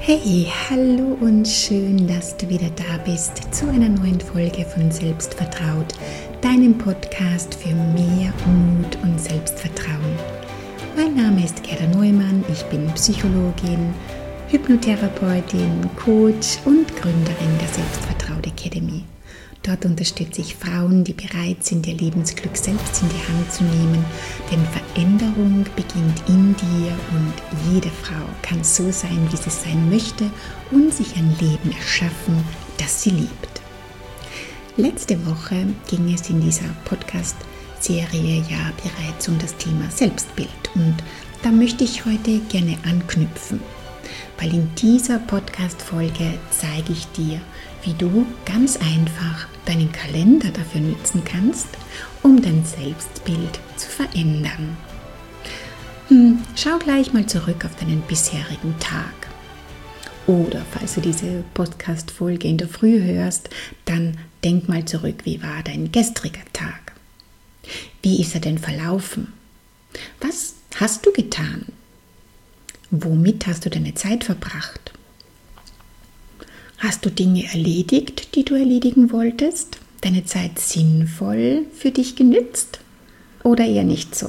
Hey, hallo und schön, dass du wieder da bist zu einer neuen Folge von Selbstvertraut, deinem Podcast für mehr Mut und Selbstvertrauen. Mein Name ist Gerda Neumann, ich bin Psychologin, Hypnotherapeutin, Coach und Gründerin der Selbstvertraut Academy. Dort unterstütze ich Frauen, die bereit sind, ihr Lebensglück selbst in die Hand zu nehmen, denn Veränderung beginnt in dir und jede Frau kann so sein, wie sie sein möchte und sich ein Leben erschaffen, das sie liebt. Letzte Woche ging es in dieser Podcast-Serie ja bereits um das Thema Selbstbild und da möchte ich heute gerne anknüpfen, weil in dieser Podcast-Folge zeige ich dir, wie du ganz einfach deinen Kalender dafür nutzen kannst, um dein Selbstbild zu verändern. Schau gleich mal zurück auf deinen bisherigen Tag. Oder falls du diese Podcast-Folge in der Früh hörst, dann denk mal zurück, wie war dein gestriger Tag? Wie ist er denn verlaufen? Was hast du getan? Womit hast du deine Zeit verbracht? Hast du Dinge erledigt, die du erledigen wolltest? Deine Zeit sinnvoll für dich genützt? Oder eher nicht so?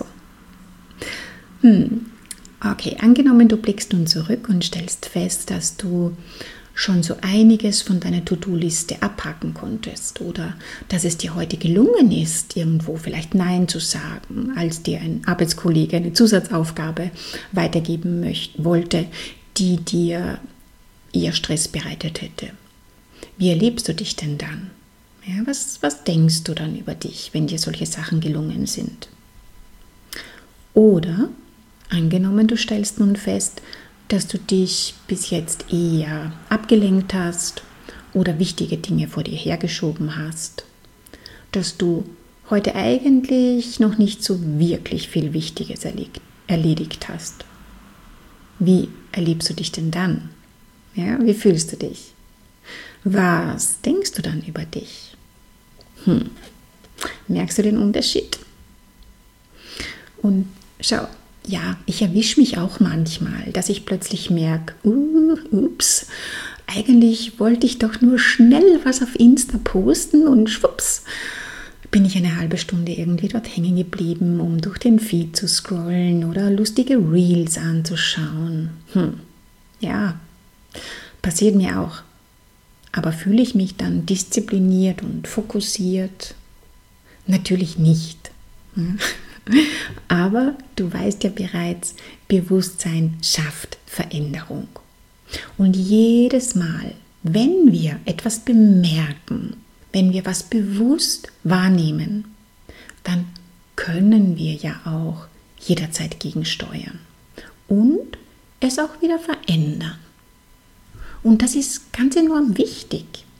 Okay, angenommen, du blickst nun zurück und stellst fest, dass du schon so einiges von deiner To-Do-Liste abhaken konntest oder dass es dir heute gelungen ist, irgendwo vielleicht Nein zu sagen, als dir ein Arbeitskollege eine Zusatzaufgabe weitergeben wollte, die dir eher Stress bereitet hätte. Wie erlebst du dich denn dann? Ja, was denkst du dann über dich, wenn dir solche Sachen gelungen sind? Oder, angenommen, du stellst nun fest, dass du dich bis jetzt eher abgelenkt hast oder wichtige Dinge vor dir hergeschoben hast, dass du heute eigentlich noch nicht so wirklich viel Wichtiges erledigt hast. Wie erlebst du dich denn dann? Ja, wie fühlst du dich? Was denkst du dann über dich? Merkst du den Unterschied? Und schau, ja, ich erwische mich auch manchmal, dass ich plötzlich merke, ups, eigentlich wollte ich doch nur schnell was auf Insta posten und schwupps, bin ich eine halbe Stunde irgendwie dort hängen geblieben, um durch den Feed zu scrollen oder lustige Reels anzuschauen. Ja, passiert mir auch. Aber fühle ich mich dann diszipliniert und fokussiert? Natürlich nicht. Aber du weißt ja bereits, Bewusstsein schafft Veränderung. Und jedes Mal, wenn wir etwas bemerken, wenn wir was bewusst wahrnehmen, dann können wir ja auch jederzeit gegensteuern und es auch wieder verändern. Und das ist ganz enorm wichtig,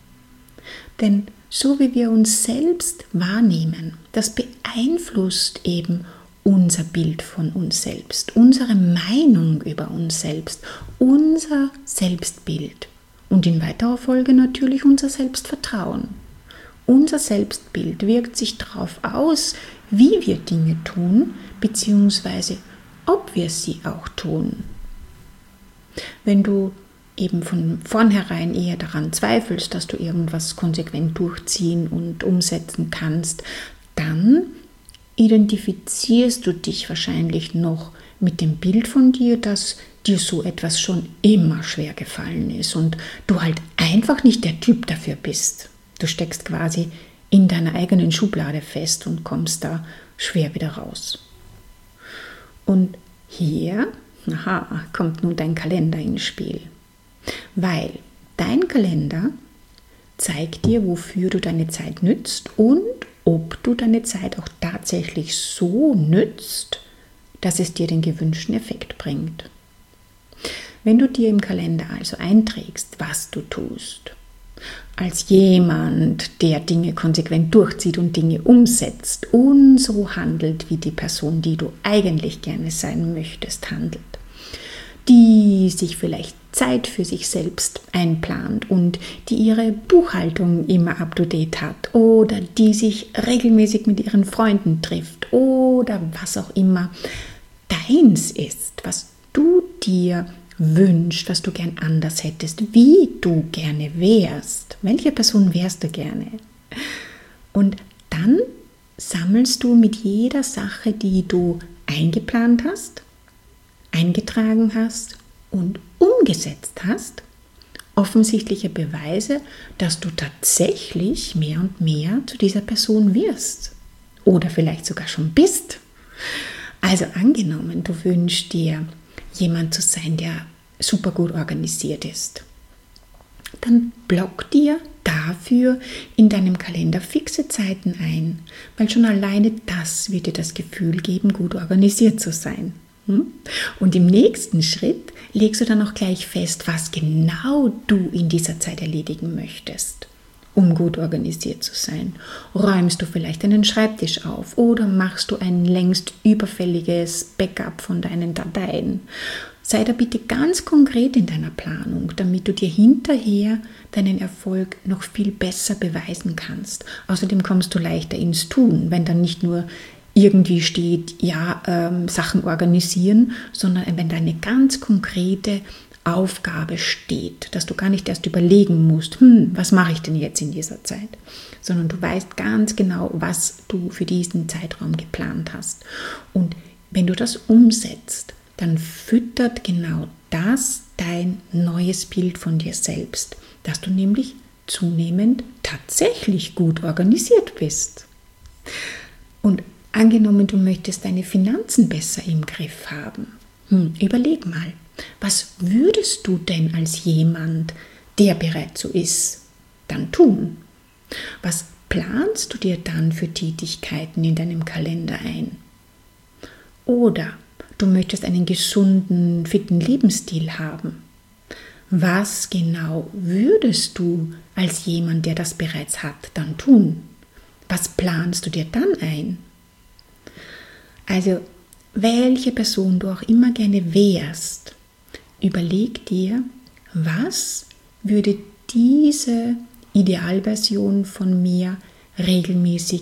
denn so wie wir uns selbst wahrnehmen, das beeinflusst eben unser Bild von uns selbst, unsere Meinung über uns selbst, unser Selbstbild und in weiterer Folge natürlich unser Selbstvertrauen. Unser Selbstbild wirkt sich darauf aus, wie wir Dinge tun, beziehungsweise ob wir sie auch tun. Wenn du eben von vornherein eher daran zweifelst, dass du irgendwas konsequent durchziehen und umsetzen kannst, dann identifizierst du dich wahrscheinlich noch mit dem Bild von dir, dass dir so etwas schon immer schwer gefallen ist und du halt einfach nicht der Typ dafür bist. Du steckst quasi in deiner eigenen Schublade fest und kommst da schwer wieder raus. Und hier, kommt nun dein Kalender ins Spiel. Weil dein Kalender zeigt dir, wofür du deine Zeit nützt und ob du deine Zeit auch tatsächlich so nützt, dass es dir den gewünschten Effekt bringt. Wenn du dir im Kalender also einträgst, was du tust, als jemand, der Dinge konsequent durchzieht und Dinge umsetzt und so handelt, wie die Person, die du eigentlich gerne sein möchtest, handelt, die sich vielleicht Zeit für sich selbst einplant und die ihre Buchhaltung immer up-to-date hat oder die sich regelmäßig mit ihren Freunden trifft oder was auch immer deins ist, was du dir wünschst, was du gern anders hättest, wie du gerne wärst. Welche Person wärst du gerne? Und dann sammelst du mit jeder Sache, die du eingeplant hast, eingetragen hast und umgesetzt hast, offensichtliche Beweise, dass du tatsächlich mehr und mehr zu dieser Person wirst oder vielleicht sogar schon bist. Also angenommen, du wünschst dir, jemand zu sein, der super gut organisiert ist. Dann block dir dafür in deinem Kalender fixe Zeiten ein, weil schon alleine das wird dir das Gefühl geben, gut organisiert zu sein. Und im nächsten Schritt legst du dann auch gleich fest, was genau du in dieser Zeit erledigen möchtest, um gut organisiert zu sein. Räumst du vielleicht deinen Schreibtisch auf oder machst du ein längst überfälliges Backup von deinen Dateien? Sei da bitte ganz konkret in deiner Planung, damit du dir hinterher deinen Erfolg noch viel besser beweisen kannst. Außerdem kommst du leichter ins Tun, wenn dann nicht nur irgendwie steht, Sachen organisieren, sondern wenn da eine ganz konkrete Aufgabe steht, dass du gar nicht erst überlegen musst, was mache ich denn jetzt in dieser Zeit, sondern du weißt ganz genau, was du für diesen Zeitraum geplant hast. Und wenn du das umsetzt, dann füttert genau das dein neues Bild von dir selbst, dass du nämlich zunehmend tatsächlich gut organisiert bist. Und angenommen, du möchtest deine Finanzen besser im Griff haben. Überleg mal, was würdest du denn als jemand, der bereits so ist, dann tun? Was planst du dir dann für Tätigkeiten in deinem Kalender ein? Oder du möchtest einen gesunden, fitten Lebensstil haben. Was genau würdest du als jemand, der das bereits hat, dann tun? Was planst du dir dann ein? Also, welche Person du auch immer gerne wärst, überleg dir, was würde diese Idealversion von mir regelmäßig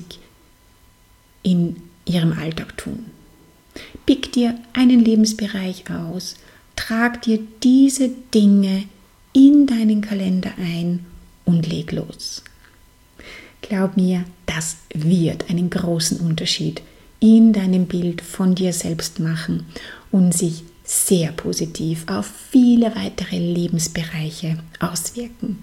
in ihrem Alltag tun. Pick dir einen Lebensbereich aus, trag dir diese Dinge in deinen Kalender ein und leg los. Glaub mir, das wird einen großen Unterschied in deinem Bild von dir selbst machen und sich sehr positiv auf viele weitere Lebensbereiche auswirken.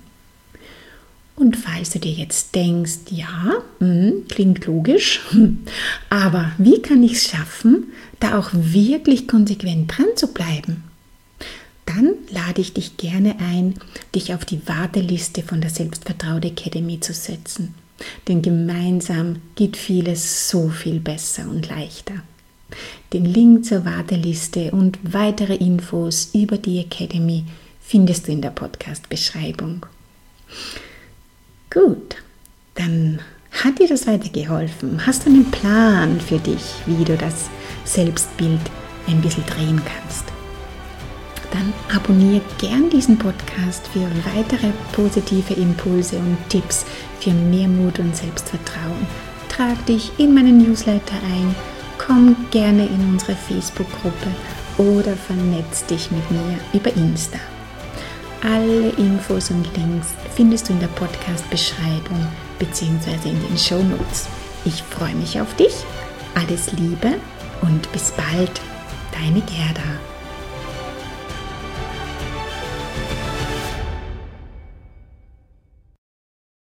Und falls du dir jetzt denkst, klingt logisch, aber wie kann ich es schaffen, da auch wirklich konsequent dran zu bleiben? Dann lade ich dich gerne ein, dich auf die Warteliste von der Selbstvertraut Academy zu setzen. Denn gemeinsam geht vieles so viel besser und leichter. Den Link zur Warteliste und weitere Infos über die Academy findest du in der Podcast-Beschreibung. Gut, dann hat dir das weitergeholfen? Hast du einen Plan für dich, wie du das Selbstbild ein bisschen drehen kannst? Dann abonniere gern diesen Podcast für weitere positive Impulse und Tipps für mehr Mut und Selbstvertrauen. Trag dich in meinen Newsletter ein, komm gerne in unsere Facebook-Gruppe oder vernetz dich mit mir über Insta. Alle Infos und Links findest du in der Podcast-Beschreibung bzw. in den Shownotes. Ich freue mich auf dich. Alles Liebe und bis bald, deine Gerda.